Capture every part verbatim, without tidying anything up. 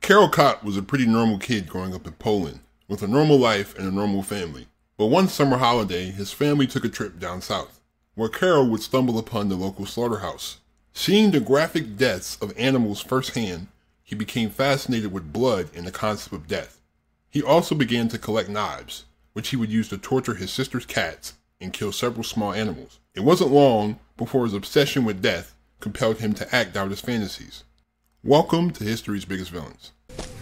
Karol Kot was a pretty normal kid growing up in Poland, with a normal life and a normal family. But one summer holiday, his family took a trip down south, where Karol would stumble upon the local slaughterhouse. Seeing the graphic deaths of animals firsthand, he became fascinated with blood and the concept of death. He also began to collect knives, which he would use to torture his sister's cats and kill several small animals. It wasn't long before his obsession with death compelled him to act out his fantasies. Welcome to History's Biggest Villains.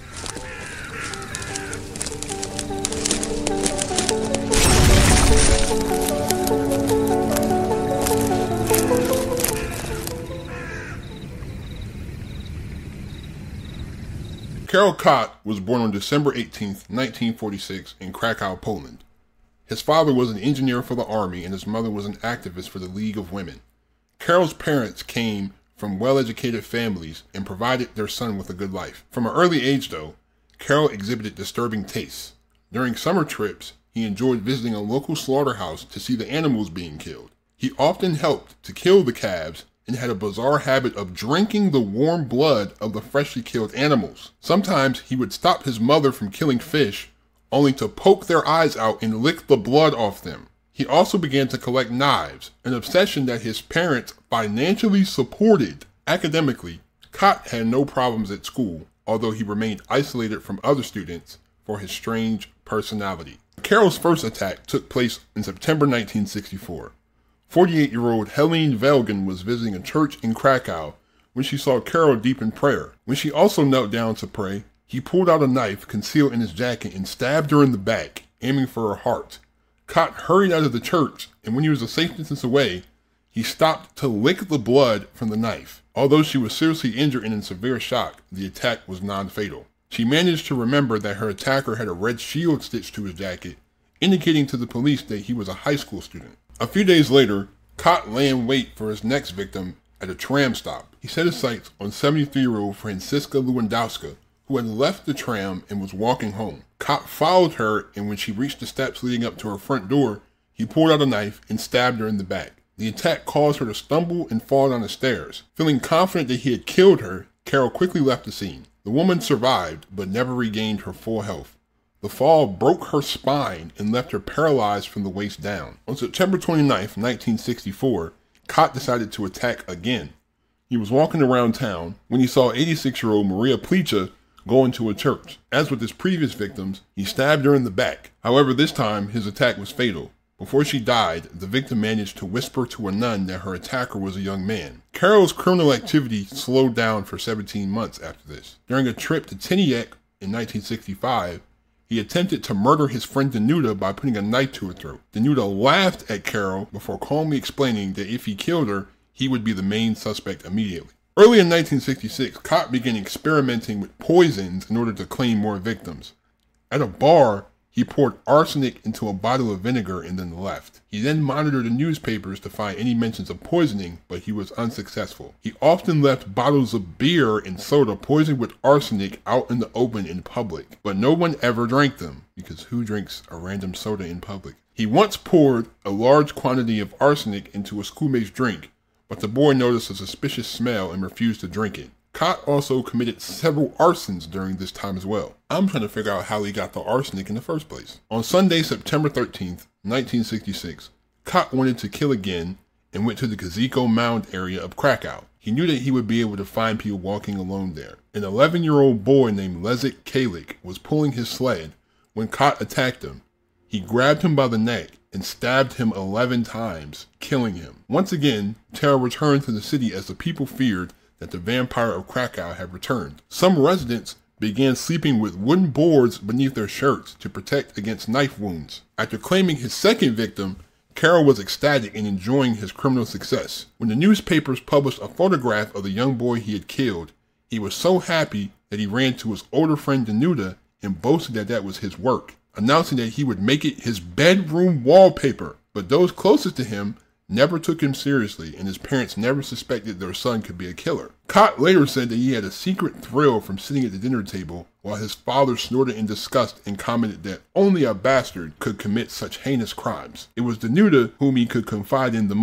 Karol Kot was born on December eighteenth, nineteen forty-six in Krakow, Poland. His father was an engineer for the army and his mother was an activist for the League of Women. Karol's parents came from well-educated families and provided their son with a good life. From an early age, though, Karol exhibited disturbing tastes. During summer trips, he enjoyed visiting a local slaughterhouse to see the animals being killed. He often helped to kill the calves and had a bizarre habit of drinking the warm blood of the freshly killed animals. Sometimes he would stop his mother from killing fish, only to poke their eyes out and lick the blood off them. He also began to collect knives, an obsession that his parents financially supported. Academically, Kot had no problems at school, although he remained isolated from other students for his strange personality. Karol's first attack took place in September nineteen sixty-four. forty-eight-year-old Helene Velgen was visiting a church in Krakow when she saw Karol deep in prayer. When she also knelt down to pray, he pulled out a knife concealed in his jacket and stabbed her in the back, aiming for her heart. Kot hurried out of the church, and when he was a safe distance away, he stopped to lick the blood from the knife. Although she was seriously injured and in severe shock, the attack was non-fatal. She managed to remember that her attacker had a red shield stitched to his jacket, indicating to the police that he was a high school student. A few days later, Kot lay in wait for his next victim at a tram stop. He set his sights on seventy-three-year-old Franziska Lewandowska, who had left the tram and was walking home. Kot followed her, and when she reached the steps leading up to her front door, he pulled out a knife and stabbed her in the back. The attack caused her to stumble and fall down the stairs. Feeling confident that he had killed her, Karol quickly left the scene. The woman survived, but never regained her full health. The fall broke her spine and left her paralyzed from the waist down. On September twenty-ninth, nineteen sixty-four, Kot decided to attack again. He was walking around town when he saw eighty-six-year-old Maria Plicha go into a church. As with his previous victims, he stabbed her in the back. However, this time, his attack was fatal. Before she died, the victim managed to whisper to a nun that her attacker was a young man. Karol's criminal activity slowed down for seventeen months after this. During a trip to Tyniec in nineteen sixty-five, he attempted to murder his friend Danuta by putting a knife to her throat. Danuta laughed at Karol before calmly explaining that if he killed her, he would be the main suspect immediately. Early in nineteen sixty-six, Kot began experimenting with poisons in order to claim more victims. At a bar, he poured arsenic into a bottle of vinegar and then left. He then monitored the newspapers to find any mentions of poisoning, but he was unsuccessful. He often left bottles of beer and soda poisoned with arsenic out in the open in public, but no one ever drank them, because who drinks a random soda in public? He once poured a large quantity of arsenic into a schoolmate's drink, but the boy noticed a suspicious smell and refused to drink it. Kot also committed several arsons during this time as well. I'm trying to figure out how he got the arsenic in the first place. On Sunday, September thirteenth, nineteen sixty-six, Kot wanted to kill again and went to the Kaziko Mound area of Krakow. He knew that he would be able to find people walking alone there. An eleven-year-old boy named Leszek Kalik was pulling his sled when Kot attacked him. He grabbed him by the neck and stabbed him eleven times, killing him. Once again, terror returned to the city as the people feared that the vampire of Krakow had returned. Some residents began sleeping with wooden boards beneath their shirts to protect against knife wounds. After claiming his second victim, Karol was ecstatic and enjoying his criminal success. When the newspapers published a photograph of the young boy he had killed, he was so happy that he ran to his older friend Danuta and boasted that that was his work, announcing that he would make it his bedroom wallpaper. But those closest to him never took him seriously, and his parents never suspected their son could be a killer. Kot later said that he had a secret thrill from sitting at the dinner table while his father snorted in disgust and commented that only a bastard could commit such heinous crimes. It was Danuta whom he could confide in the most,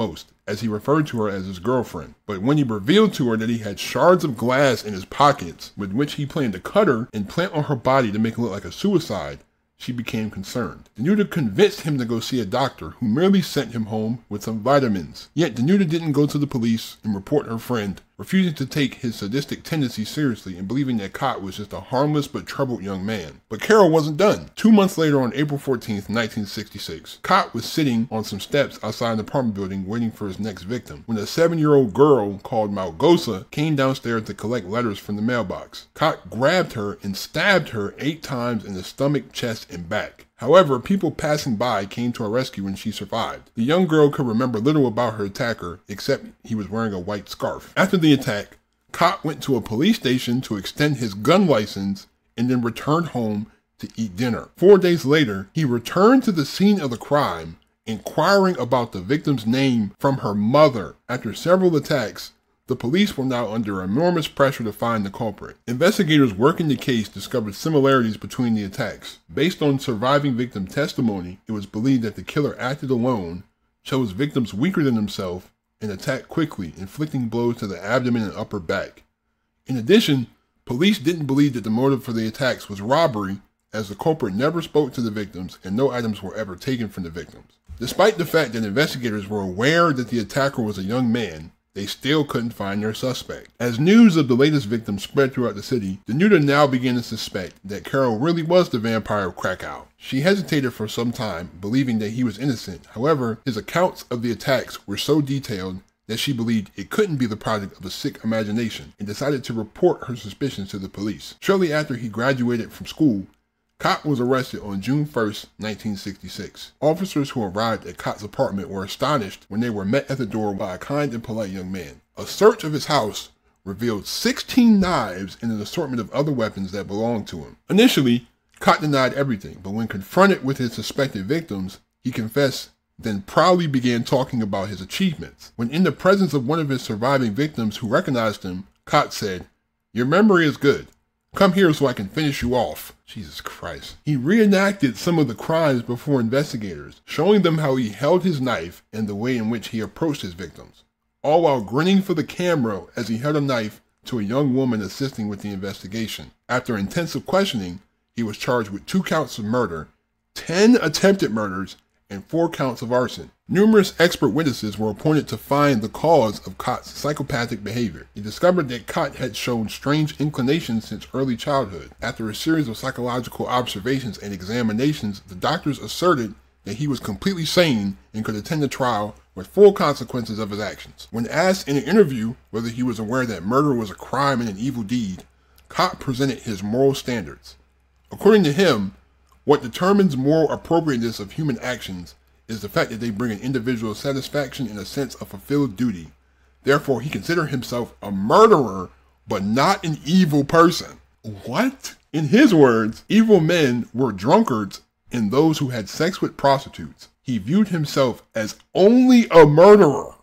as he referred to her as his girlfriend. But when he revealed to her that he had shards of glass in his pockets with which he planned to cut her and plant on her body to make it look like a suicide, she became concerned. Danuta convinced him to go see a doctor who merely sent him home with some vitamins. Yet Danuta didn't go to the police and report her friend, refusing to take his sadistic tendencies seriously and believing that Cott was just a harmless but troubled young man. But Carol wasn't done. Two months later, on April fourteenth, nineteen sixty-six, Cott was sitting on some steps outside an apartment building waiting for his next victim when a seven-year-old girl called Malgosa came downstairs to collect letters from the mailbox. Cott grabbed her and stabbed her eight times in the stomach, chest, and back. However, people passing by came to her rescue and she survived. The young girl could remember little about her attacker, except he was wearing a white scarf. After the attack, Cott went to a police station to extend his gun license and then returned home to eat dinner. Four days later, he returned to the scene of the crime, inquiring about the victim's name from her mother. After several attacks, the police were now under enormous pressure to find the culprit. Investigators working the case discovered similarities between the attacks. Based on surviving victim testimony, it was believed that the killer acted alone, chose victims weaker than himself, and attacked quickly, inflicting blows to the abdomen and upper back. In addition, police didn't believe that the motive for the attacks was robbery, as the culprit never spoke to the victims and no items were ever taken from the victims. Despite the fact that investigators were aware that the attacker was a young man, they still couldn't find their suspect. As news of the latest victim spread throughout the city, Danuta now began to suspect that Carol really was the vampire of Krakow. She hesitated for some time, believing that he was innocent. However, his accounts of the attacks were so detailed that she believed it couldn't be the product of a sick imagination and decided to report her suspicions to the police. Shortly after he graduated from school, Cott was arrested on June first, nineteen sixty-six. Officers who arrived at Cott's apartment were astonished when they were met at the door by a kind and polite young man. A search of his house revealed sixteen knives and an assortment of other weapons that belonged to him. Initially, Cott denied everything, but when confronted with his suspected victims, he confessed, then proudly began talking about his achievements. When in the presence of one of his surviving victims who recognized him, Cott said, "Your memory is good. Come here so I can finish you off." Jesus Christ. He reenacted some of the crimes before investigators, showing them how he held his knife and the way in which he approached his victims, all while grinning for the camera as he held a knife to a young woman assisting with the investigation. After intensive questioning, he was charged with two counts of murder, ten attempted murders, and four counts of arson. Numerous expert witnesses were appointed to find the cause of Cott's psychopathic behavior. They discovered that Cott had shown strange inclinations since early childhood. After a series of psychological observations and examinations, the doctors asserted that he was completely sane and could attend the trial with full consequences of his actions. When asked in an interview whether he was aware that murder was a crime and an evil deed, Cott presented his moral standards. According to him, what determines moral appropriateness of human actions is the fact that they bring an individual satisfaction and a sense of fulfilled duty. Therefore, he considered himself a murderer, but not an evil person. What? In his words, evil men were drunkards and those who had sex with prostitutes. He viewed himself as only a murderer.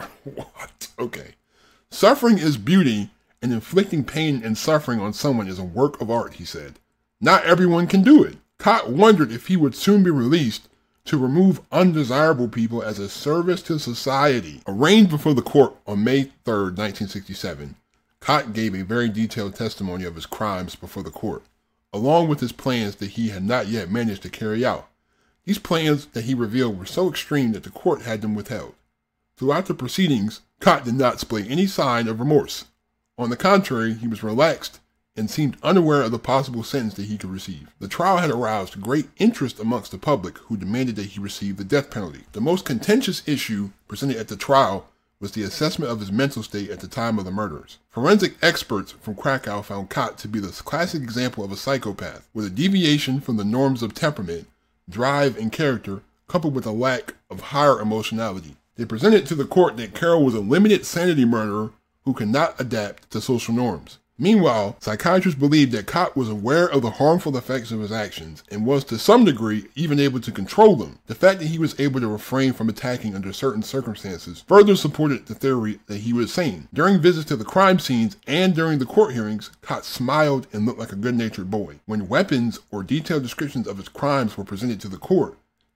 What? Okay. Suffering is beauty, and inflicting pain and suffering on someone is a work of art, he said. Not everyone can do it. Cott wondered if he would soon be released to remove undesirable people as a service to society. Arraigned before the court on May third, nineteen sixty-seven, Cott gave a very detailed testimony of his crimes before the court, along with his plans that he had not yet managed to carry out. These plans that he revealed were so extreme that the court had them withheld. Throughout the proceedings, Cott did not display any sign of remorse. On the contrary, he was relaxed and seemed unaware of the possible sentence that he could receive. The trial had aroused great interest amongst the public, who demanded that he receive the death penalty. The most contentious issue presented at the trial was the assessment of his mental state at the time of the murders. Forensic experts from Krakow found Cott to be the classic example of a psychopath, with a deviation from the norms of temperament, drive, and character, coupled with a lack of higher emotionality. They presented to the court that Carol was a limited sanity murderer who could not adapt to social norms. Meanwhile, psychiatrists believed that Cott was aware of the harmful effects of his actions and was to some degree even able to control them. The fact that he was able to refrain from attacking under certain circumstances further supported the theory that he was sane. During visits to the crime scenes and during the court hearings, Cott smiled and looked like a good-natured boy. When weapons or detailed descriptions of his crimes were presented to the court,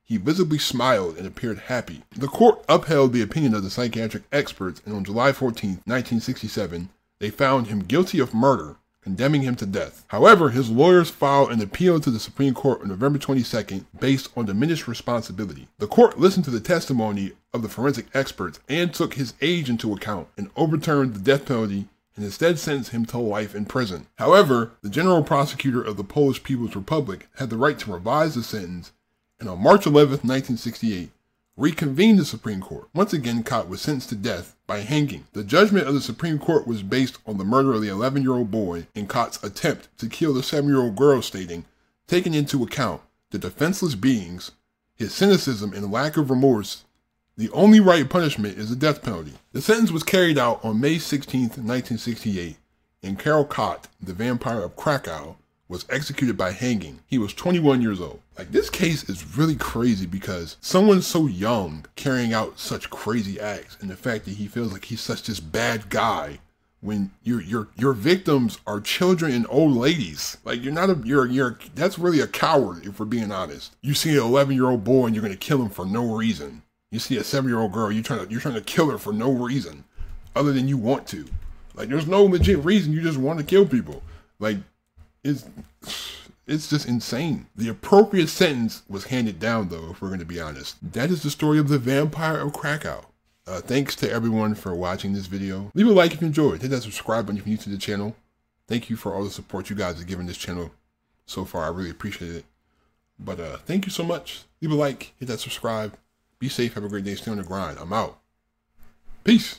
He visibly smiled and appeared happy. The court upheld the opinion of the psychiatric experts, and on July fourteenth, nineteen sixty-seven, they found him guilty of murder, condemning him to death. However, his lawyers filed an appeal to the Supreme Court on November twenty-second based on diminished responsibility. The court listened to the testimony of the forensic experts and took his age into account and overturned the death penalty and instead sentenced him to life in prison. However, the general prosecutor of the Polish People's Republic had the right to revise the sentence, and on March eleventh, nineteen sixty-eight, reconvened the Supreme Court. Once again, Kot was sentenced to death by hanging. The judgment of the Supreme Court was based on the murder of the eleven-year-old boy and Kot's attempt to kill the seven-year-old girl, stating, taking into account the defenseless beings, his cynicism and lack of remorse, the only right punishment is the death penalty. The sentence was carried out on May sixteenth, nineteen sixty-eight, and Karol Kot, the vampire of Krakow, was executed by hanging. He was twenty-one years old. Like, this case is really crazy because someone so young carrying out such crazy acts, and the fact that he feels like he's such this bad guy when your your your victims are children and old ladies. Like, you're not a you're you're that's really a coward, if we're being honest. You see an eleven-year-old boy and you're gonna kill him for no reason. You see a seven-year-old girl, you're trying to you're trying to kill her for no reason, other than you want to. Like, there's no legit reason. You just want to kill people. Like, it's it's just insane. The appropriate sentence was handed down, though, if we're going to be honest. That is the story of the Vampire of Krakow. Uh, thanks to everyone for watching this video. Leave a like if you enjoyed. Hit that subscribe button if you're new to the channel. Thank you for all the support you guys have given this channel so far. I really appreciate it. But uh, thank you so much. Leave a like. Hit that subscribe. Be safe. Have a great day. Stay on the grind. I'm out. Peace.